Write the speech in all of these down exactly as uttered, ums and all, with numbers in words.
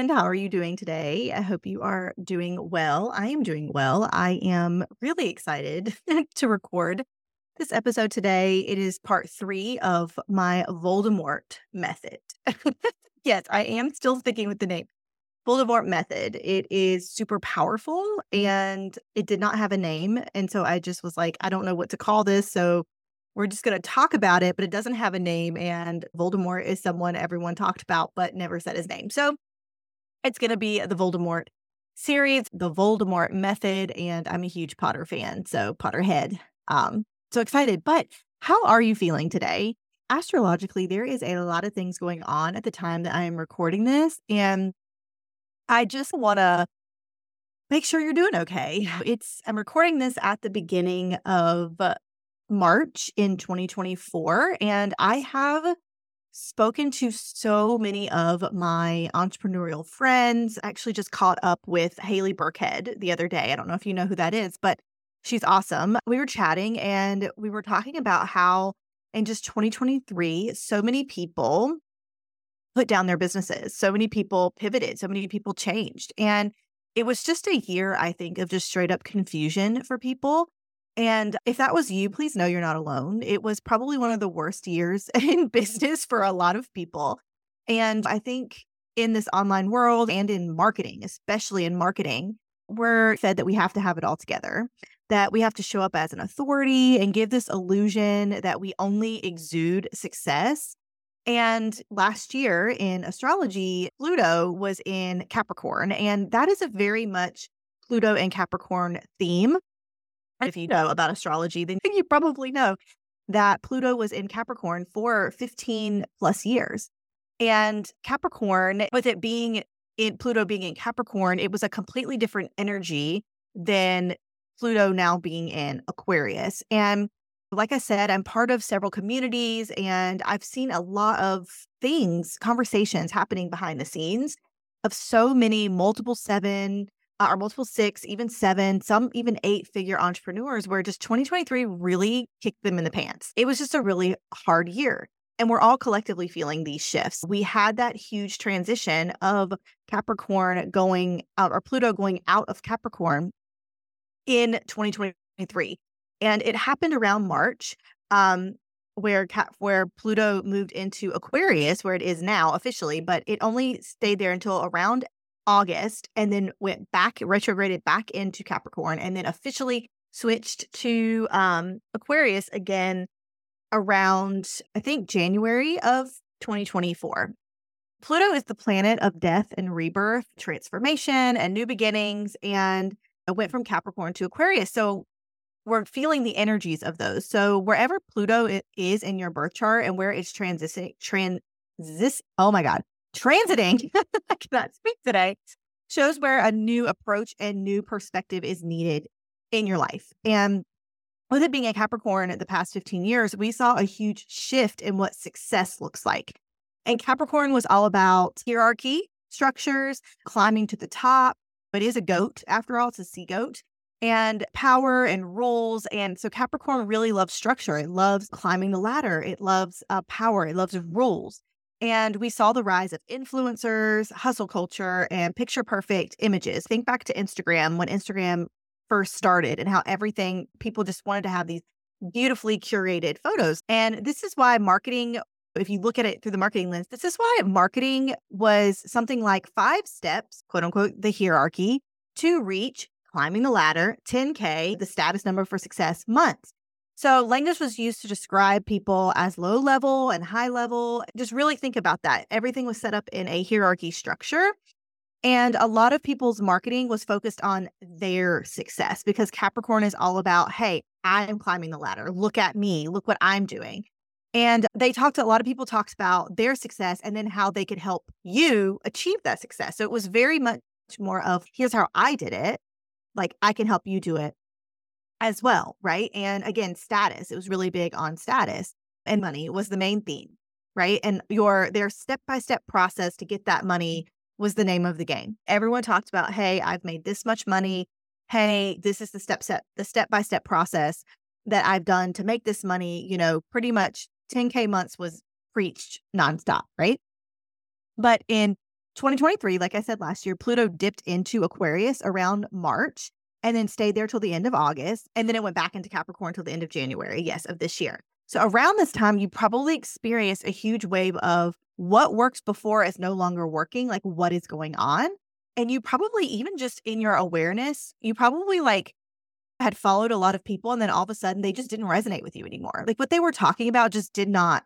friend. How are you doing today? I hope you are doing well. I am doing well. I am really excited to record this episode today. It is part three of my Voldemort method. Yes, I am still sticking with the name Voldemort method. It is super powerful and it did not have a name. And so I just was like, I don't know what to call this. So we're just going to talk about it, but it doesn't have a name. And Voldemort is someone everyone talked about, but never said his name. So it's going to be the Voldemort series, the Voldemort method. And I'm a huge Potter fan. So Potterhead. Um, so excited. But how are you feeling today? Astrologically, there is a lot of things going on at the time that I am recording this. And I just want to make sure you're doing okay. It's I'm recording this at the beginning of uh, March in twenty twenty-four, and I have spoken to so many of my entrepreneurial friends. I actually just caught up with Haley Burkhead the other day. I don't know if you know who that is, but she's awesome. We were chatting and we were talking about how in just twenty twenty-three, so many people put down their businesses. So many people pivoted, so many people changed. And it was just a year, I think, of just straight up confusion for people. And if that was you, please know you're not alone. It was probably one of the worst years in business for a lot of people. And I think in this online world and in marketing, especially in marketing, we're fed that we have to have it all together, that we have to show up as an authority and give this illusion that we only exude success. And last year in astrology, Pluto was in Capricorn, and that is a very much Pluto and Capricorn theme. And if you know about astrology, then you probably know that Pluto was in Capricorn for fifteen plus years. And Capricorn, with it being in Pluto being in Capricorn, it was a completely different energy than Pluto now being in Aquarius. And like I said, I'm part of several communities and I've seen a lot of things, conversations happening behind the scenes of so many multiple seven uh, or multiple six, even seven, some even eight figure entrepreneurs where just twenty twenty-three really kicked them in the pants. It was just a really hard year. And we're all collectively feeling these shifts. We had that huge transition of Capricorn going out or Pluto going out of Capricorn in twenty twenty-three. And it happened around March, um, where Cap- where Pluto moved into Aquarius, where it is now officially, but it only stayed there until around August and then went back, retrograded back into Capricorn, and then officially switched to um, Aquarius again around, I think, January of twenty twenty-four. Pluto is the planet of death and rebirth, transformation, and new beginnings, and it went from Capricorn to Aquarius. So we're feeling the energies of those. So wherever Pluto i- is in your birth chart and where it's transiting, transis, oh my God, transiting, I cannot speak today, shows where a new approach and new perspective is needed in your life. And with it being a Capricorn the past fifteen years, we saw a huge shift in what success looks like. And Capricorn was all about hierarchy, structures, climbing to the top. It is a goat, after all, it's a sea goat, and power and roles. And so Capricorn really loves structure. It loves climbing the ladder. It loves uh, power. It loves rules. And we saw the rise of influencers, hustle culture, and picture perfect images. Think back to Instagram when Instagram first started and how everything, people just wanted to have these beautifully curated photos. And this is why marketing, if you look at it through the marketing lens, this is why marketing was something like five steps, quote unquote, the hierarchy to reach climbing the ladder, ten K, the status number for success months. So language was used to describe people as low level and high level. Just really think about that. Everything was set up in a hierarchy structure. And a lot of people's marketing was focused on their success because Capricorn is all about, hey, I'm climbing the ladder. Look at me. Look what I'm doing. And they talked, a lot of people talked about their success and then how they could help you achieve that success. So it was very much more of, here's how I did it. Like, I can help you do it as well, right? And again, status. It was really big on status, and money was the main theme, right? And your their step-by-step process to get that money was the name of the game. Everyone talked about, hey, I've made this much money. Hey, this is the step set, the step-by-step process that I've done to make this money. You know, pretty much ten K months was preached nonstop, right? But in twenty twenty-three, like I said last year, Pluto dipped into Aquarius around March and then stayed there till the end of August. And then it went back into Capricorn till the end of January, yes, of this year. So around this time, you probably experienced a huge wave of what works before is no longer working, like what is going on. And you probably, even just in your awareness, you probably like had followed a lot of people and then all of a sudden they just didn't resonate with you anymore. Like what they were talking about just did not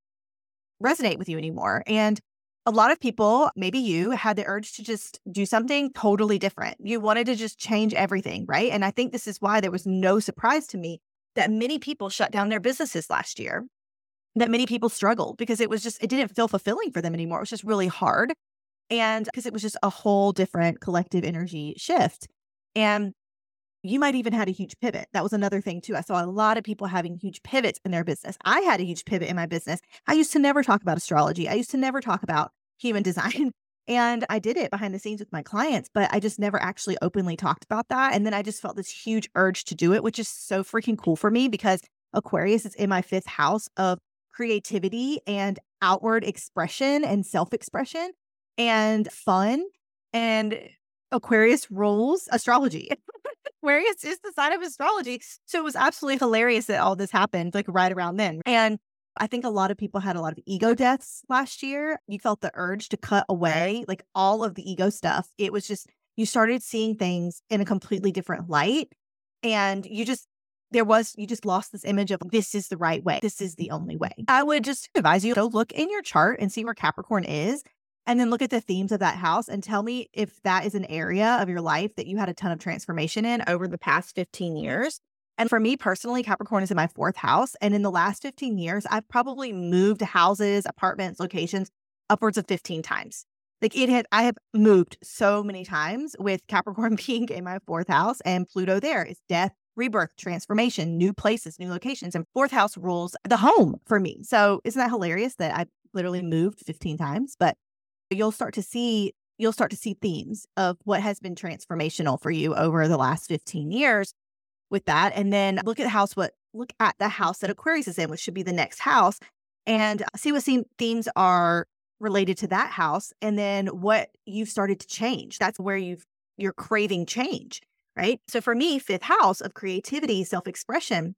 resonate with you anymore. And a lot of people, maybe you, had the urge to just do something totally different. You wanted to just change everything, right? And I think this is why there was no surprise to me that many people shut down their businesses last year, that many people struggled because it was just, it didn't feel fulfilling for them anymore. It was just really hard. And because it was just a whole different collective energy shift. And you might even had a huge pivot. That was another thing too. I saw a lot of people having huge pivots in their business. I had a huge pivot in my business. I used to never talk about astrology. I used to never talk about human design. And I did it behind the scenes with my clients, but I just never actually openly talked about that. And then I just felt this huge urge to do it, which is so freaking cool for me because Aquarius is in my fifth house of creativity and outward expression and self-expression and fun. And Aquarius rules astrology. Aquarius is the sign of astrology. So it was absolutely hilarious that all this happened like right around then. And I think a lot of people had a lot of ego deaths last year. You felt the urge to cut away like all of the ego stuff. It was just, you started seeing things in a completely different light. And you just, there was, you just lost this image of this is the right way. This is the only way. I would just advise you to look in your chart and see where Capricorn is. And then look at the themes of that house and tell me if that is an area of your life that you had a ton of transformation in over the past fifteen years. And for me personally, Capricorn is in my fourth house. And in the last fifteen years, I've probably moved houses, apartments, locations upwards of fifteen times. Like it had, I have moved so many times with Capricorn being in my fourth house and Pluto there is death, rebirth, transformation, new places, new locations. And fourth house rules the home for me. So isn't that hilarious that I literally moved fifteen times? But you'll start to see, you'll start to see themes of what has been transformational for you over the last fifteen years with that. And then look at the house, what look at the house that Aquarius is in, which should be the next house, and see what themes are related to that house. And then what you've started to change. That's where you've, you're craving change, right? So for me, fifth house of creativity, self-expression,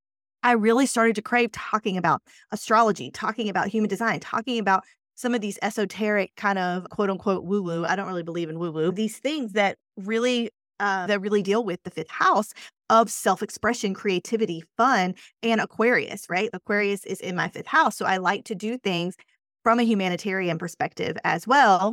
I really started to crave talking about astrology, talking about human design, talking about some of these esoteric kind of quote unquote woo woo. I don't really believe in woo woo. These things that really, uh, that really deal with the fifth house of self-expression, creativity, fun, and Aquarius, right? Aquarius is in my fifth house. So I like to do things from a humanitarian perspective as well.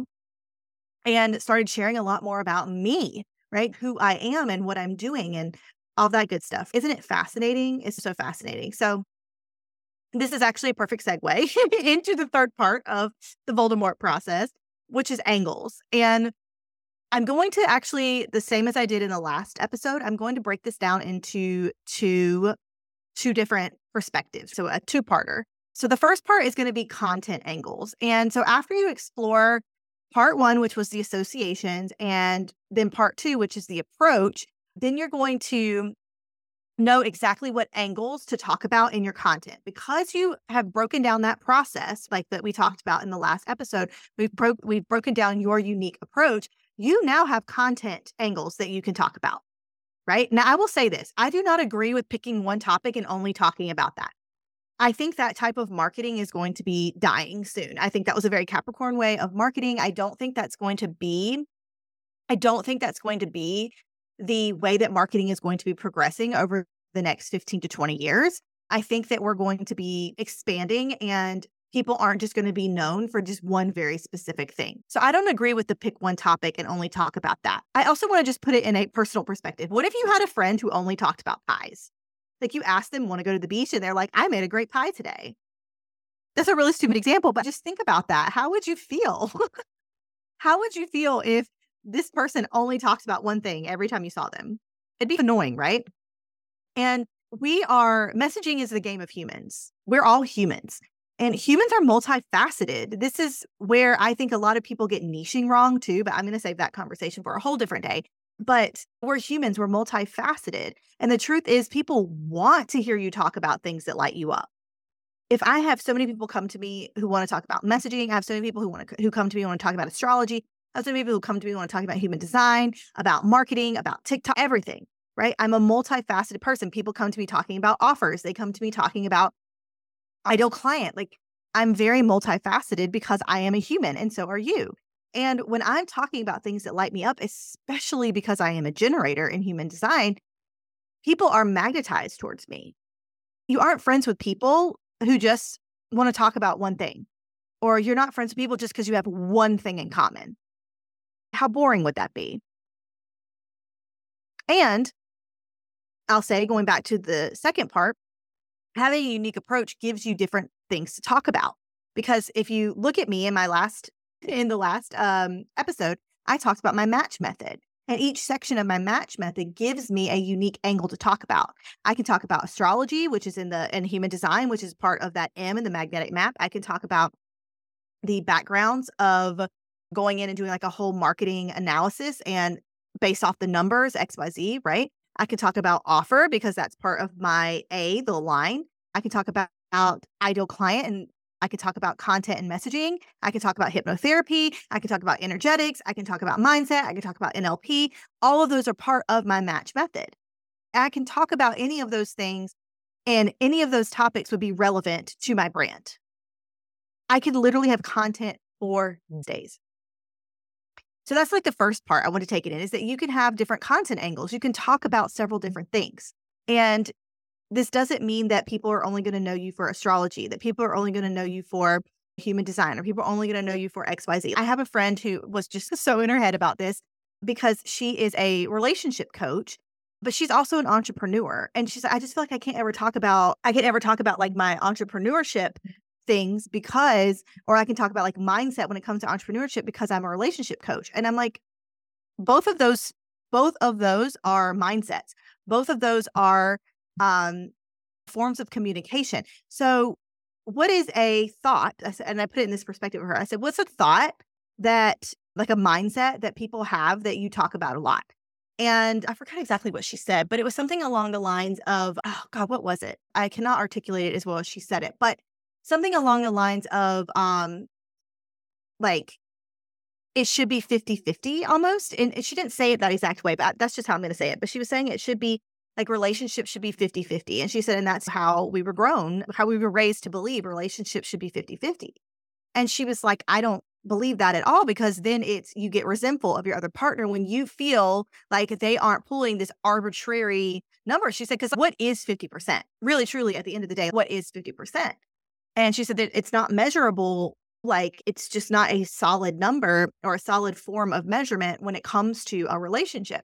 And started sharing a lot more about me, right? Who I am and what I'm doing and all that good stuff. Isn't it fascinating? It's so fascinating. So this is actually a perfect segue into the third part of the Voldemort process, which is angles. And I'm going to actually, the same as I did in the last episode, I'm going to break this down into two, two different perspectives. So a two-parter. So the first part is going to be content angles. And so after you explore part one, which was the associations, and then part two, which is the approach, then you're going to know exactly what angles to talk about in your content. Because you have broken down that process, like that we talked about in the last episode, we've, bro- we've broken down your unique approach. You now have content angles that you can talk about, right? Now, I will say this. I do not agree with picking one topic and only talking about that. I think that type of marketing is going to be dying soon. I think that was a very Capricorn way of marketing. I don't think that's going to be, I don't think that's going to be the way that marketing is going to be progressing over the next fifteen to twenty years. I think that we're going to be expanding and people aren't just going to be known for just one very specific thing. So I don't agree with the pick one topic and only talk about that. I also want to just put it in a personal perspective. What if you had a friend who only talked about pies? Like you asked them, want to go to the beach, and they're like, I made a great pie today. That's a really stupid example, but just think about that. How would you feel? How would you feel if this person only talks about one thing every time you saw them? It'd be annoying, right? And we are, messaging is the game of humans. We're all humans. And humans are multifaceted. This is where I think a lot of people get niching wrong too, but I'm going to save that conversation for a whole different day. But we're humans, we're multifaceted. And the truth is people want to hear you talk about things that light you up. if I have so many people come to me who want to talk about messaging, I have so many people who want to who come to me who want to talk about astrology, I have so many people who come to me who want to talk about human design, about marketing, about TikTok, everything, right? I'm a multifaceted person. People come to me talking about offers. They come to me talking about ideal client. Like, I'm very multifaceted because I am a human, and so are you. And when I'm talking about things that light me up, especially because I am a generator in human design, people are magnetized towards me. You aren't friends with people who just want to talk about one thing, or you're not friends with people just because you have one thing in common. How boring would that be? And I'll say, going back to the second part, having a unique approach gives you different things to talk about. Because if you look at me in my last, in the last um, episode, I talked about my match method. And each section of my match method gives me a unique angle to talk about. I can talk about astrology, which is in the, and human design, which is part of that M in the magnetic map. I can talk about the backgrounds of going in and doing like a whole marketing analysis and based off the numbers, X Y Z, right? I can talk about offer because that's part of my A, the line. I can talk about, about ideal client, and I can talk about content and messaging. I can talk about hypnotherapy. I can talk about energetics. I can talk about mindset. I can talk about N L P. All of those are part of my match method. I can talk about any of those things, and any of those topics would be relevant to my brand. I could literally have content for days. So that's like the first part I want to take it in, is that you can have different content angles. You can talk about several different things. And this doesn't mean that people are only going to know you for astrology, that people are only going to know you for human design, or people are only going to know you for X Y Z. I have a friend who was just so in her head about this because she is a relationship coach, but she's also an entrepreneur. And she's like, I just feel like I can't ever talk about, I can't ever talk about like my entrepreneurship things because, or I can talk about like mindset when it comes to entrepreneurship because I'm a relationship coach. And I'm like, both of those, both of those are mindsets. Both of those are um, forms of communication. So what is a thought? I said, and I put it in this perspective of her. I said, what's a thought that, like a mindset that people have that you talk about a lot? And I forgot exactly what she said, but it was something along the lines of, oh God, what was it? I cannot articulate it as well as she said it, but something along the lines of, um, like, it should be fifty-fifty almost. And she didn't say it that exact way, but that's just how I'm going to say it. But she was saying it should be like relationships should be fifty-fifty. And she said, and that's how we were grown, how we were raised to believe relationships should be fifty-fifty. And she was like, I don't believe that at all, because then it's, you get resentful of your other partner when you feel like they aren't pulling this arbitrary number. She said, because what is fifty percent? Really, truly, at the end of the day, what is fifty percent? And she said that it's not measurable. Like, it's just not a solid number or a solid form of measurement when it comes to a relationship.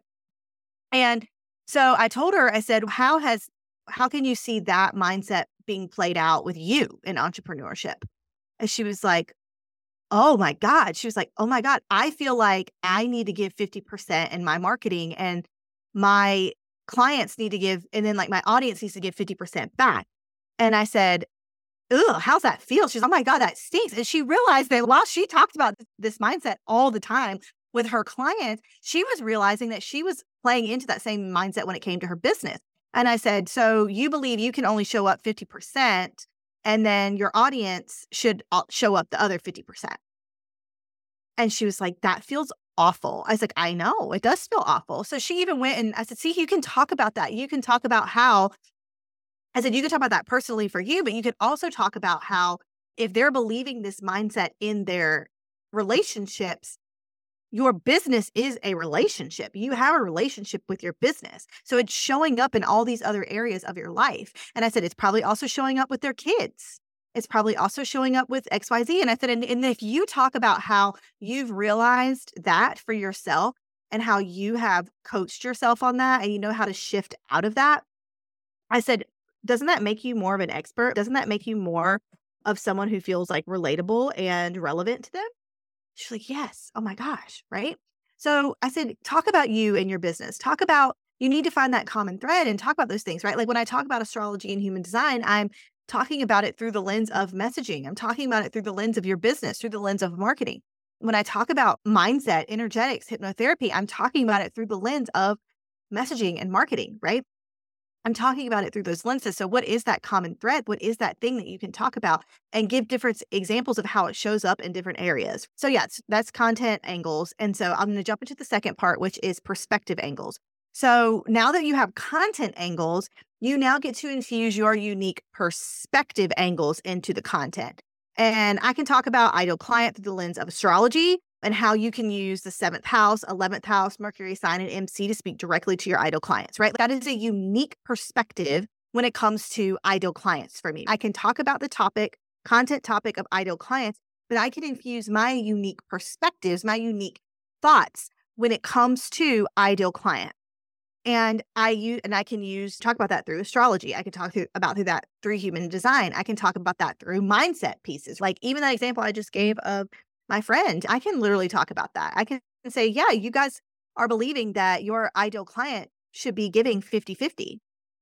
And so I told her, I said, how has, how can you see that mindset being played out with you in entrepreneurship? And she was like, oh my God. She was like, oh my God, I feel like I need to give fifty percent in my marketing, and my clients need to give, and then like my audience needs to give fifty percent back. And I said, ugh, how's that feel? She's, oh my God, that stinks. And she realized that while she talked about this mindset all the time with her clients, she was realizing that she was playing into that same mindset when it came to her business. And I said, so you believe you can only show up fifty percent, and then your audience should show up the other fifty percent. And she was like, that feels awful. I was like, I know, it does feel awful. So she even went and I said, see, you can talk about that. You can talk about how, I said, you can talk about that personally for you, but you could also talk about how if they're believing this mindset in their relationships, your business is a relationship. You have a relationship with your business. So it's showing up in all these other areas of your life. And I said, it's probably also showing up with their kids. It's probably also showing up with X Y Z. And I said, and, and if you talk about how you've realized that for yourself and how you have coached yourself on that and you know how to shift out of that, I said, doesn't that make you more of an expert? Doesn't that make you more of someone who feels like relatable and relevant to them? She's like, yes. Oh my gosh. Right. So I said, talk about you and your business. Talk about, you need to find that common thread and talk about those things, right? Like when I talk about astrology and human design, I'm talking about it through the lens of messaging. I'm talking about it through the lens of your business, through the lens of marketing. When I talk about mindset, energetics, hypnotherapy, I'm talking about it through the lens of messaging and marketing, right? I'm talking about it through those lenses. So what is that common thread? What is that thing that you can talk about and give different examples of how it shows up in different areas? So yes, that's content angles. And so I'm going to jump into the second part, which is perspective angles. So now that you have content angles, you now get to infuse your unique perspective angles into the content. And I can talk about ideal client through the lens of astrology and how you can use the seventh house, eleventh house, Mercury sign, and M C to speak directly to your ideal clients, right? That is a unique perspective when it comes to ideal clients for me. I can talk about the topic, content topic of ideal clients, but I can infuse my unique perspectives, my unique thoughts when it comes to ideal client. And I use, and I can use, talk about that through astrology. I can talk through, about through that through human design. I can talk about that through mindset pieces. Like even that example I just gave of my friend, I can literally talk about that. I can say, yeah, you guys are believing that your ideal client should be giving fifty-fifty.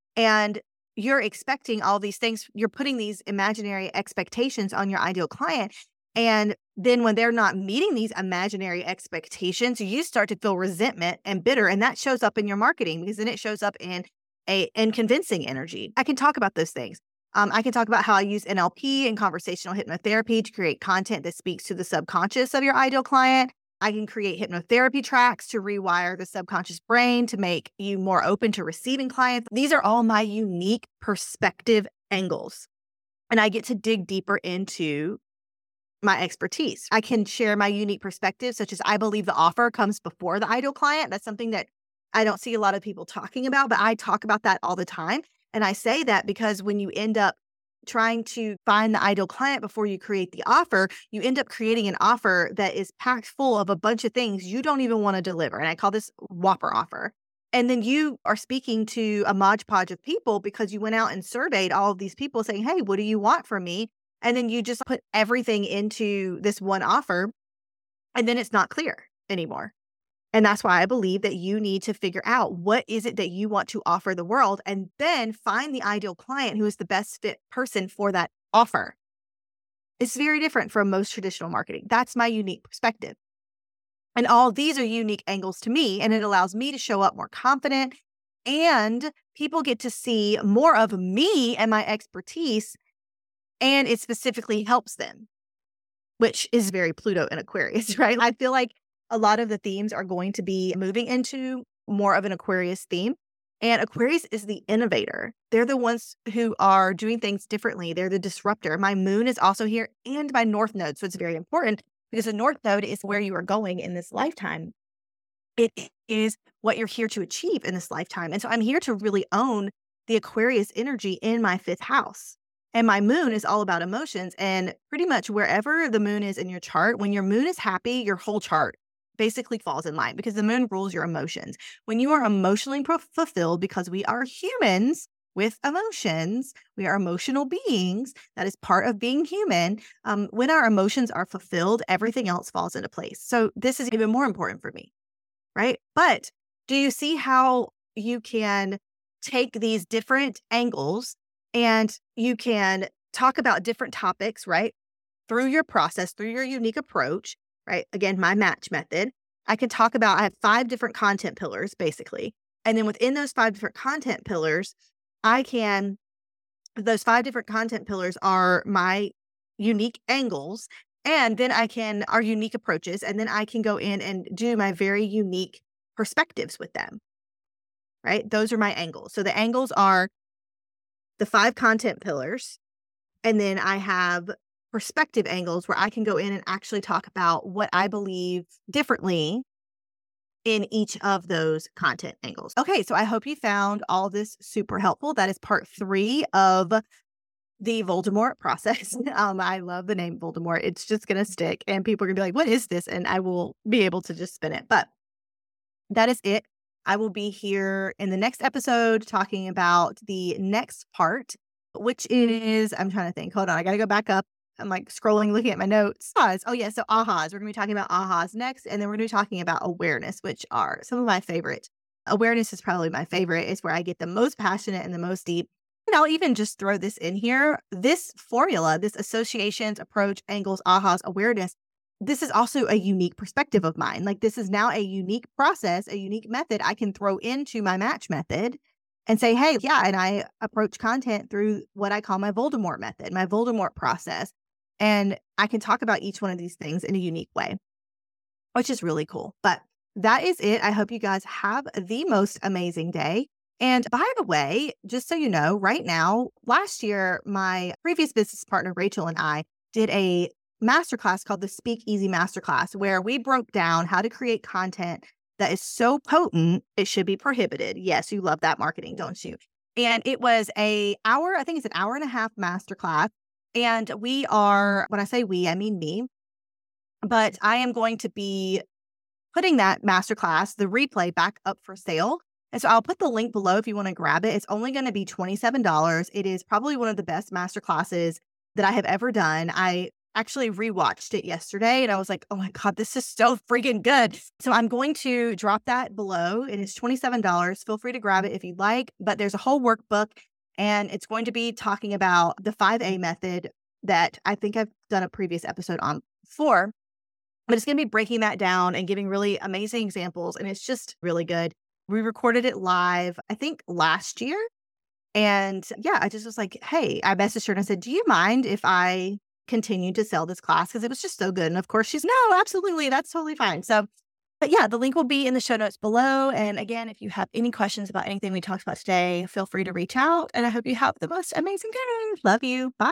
And you're expecting all these things. You're putting these imaginary expectations on your ideal client. And then when they're not meeting these imaginary expectations, you start to feel resentment and bitter. And that shows up in your marketing because then it shows up in a in convincing energy. I can talk about those things. Um, I can talk about how I use N L P and conversational hypnotherapy to create content that speaks to the subconscious of your ideal client. I can create hypnotherapy tracks to rewire the subconscious brain to make you more open to receiving clients. These are all my unique perspective angles. And I get to dig deeper into my expertise. I can share my unique perspectives, such as I believe the offer comes before the ideal client. That's something that I don't see a lot of people talking about, but I talk about that all the time. And I say that because when you end up trying to find the ideal client before you create the offer, you end up creating an offer that is packed full of a bunch of things you don't even want to deliver. And I call this Whopper offer. And then you are speaking to a modge podge of people because you went out and surveyed all of these people saying, hey, what do you want from me? And then you just put everything into this one offer, and then it's not clear anymore. And that's why I believe that you need to figure out what is it that you want to offer the world, and then find the ideal client who is the best fit person for that offer. It's very different from most traditional marketing. That's my unique perspective. And all these are unique angles to me, and it allows me to show up more confident, and people get to see more of me and my expertise. And it specifically helps them, which is very Pluto and Aquarius, right? I feel like a lot of the themes are going to be moving into more of an Aquarius theme. And Aquarius is the innovator. They're the ones who are doing things differently. They're the disruptor. My moon is also here and my north node. So it's very important because the north node is where you are going in this lifetime. It is what you're here to achieve in this lifetime. And so I'm here to really own the Aquarius energy in my fifth house. And my moon is all about emotions. And pretty much wherever the moon is in your chart, when your moon is happy, your whole chart basically falls in line because the moon rules your emotions. When you are emotionally pro- fulfilled, because we are humans with emotions, we are emotional beings. That is part of being human. Um, when our emotions are fulfilled, everything else falls into place. So this is even more important for me, right? But do you see how you can take these different angles and you can talk about different topics, right? Through your process, through your unique approach, right? Again, my match method. I can talk about, I have five different content pillars, basically. And then within those five different content pillars, I can, those five different content pillars are my unique angles. And then I can, our unique approaches. And then I can go in and do my very unique perspectives with them, right? Those are my angles. So the angles are the five content pillars. And then I have perspective angles where I can go in and actually talk about what I believe differently in each of those content angles. Okay, so I hope you found all this super helpful. That is part three of the Voldemort process. Um, I love the name Voldemort. It's just going to stick and people are going to be like, what is this? And I will be able to just spin it. But that is it. I will be here in the next episode talking about the next part, which is, I'm trying to think. Hold on. I got to go back up. I'm like scrolling, looking at my notes. Ahas. Oh, yeah. So ahas. We're going to be talking about ahas next. And then we're going to be talking about awareness, which are some of my favorite. Awareness is probably my favorite. It's where I get the most passionate and the most deep. And I'll even just throw this in here. This formula, this associations, approach, angles, ahas, awareness, this is also a unique perspective of mine. Like this is now a unique process, a unique method I can throw into my match method and say, hey, yeah, and I approach content through what I call my Voldemort method, my Voldemort process. And I can talk about each one of these things in a unique way, which is really cool. But that is it. I hope you guys have the most amazing day. And by the way, just so you know, right now, last year, my previous business partner, Rachel, and I did a masterclass called the Speak Easy Masterclass, where we broke down how to create content that is so potent, it should be prohibited. Yes, you love that marketing, don't you? And it was a hour, I think it's an hour and a half masterclass. And we are, when I say we, I mean me, but I am going to be putting that masterclass, the replay, back up for sale. And so I'll put the link below if you want to grab it. It's only going to be twenty-seven dollars. It is probably one of the best masterclasses that I have ever done. I actually rewatched it yesterday and I was like, oh my God, this is so freaking good. So I'm going to drop that below. It is twenty-seven dollars. Feel free to grab it if you'd like, but there's a whole workbook and it's going to be talking about the five A method that I think I've done a previous episode on before. But it's going to be breaking that down and giving really amazing examples. And it's just really good. We recorded it live, I think last year. And yeah, I just was like, hey, I messaged her and I said, do you mind if I continue to sell this class? Because it was just so good. And of course, she's no, absolutely. That's totally fine. So, but yeah, the link will be in the show notes below. And again, if you have any questions about anything we talked about today, feel free to reach out. And I hope you have the most amazing day. Love you. Bye.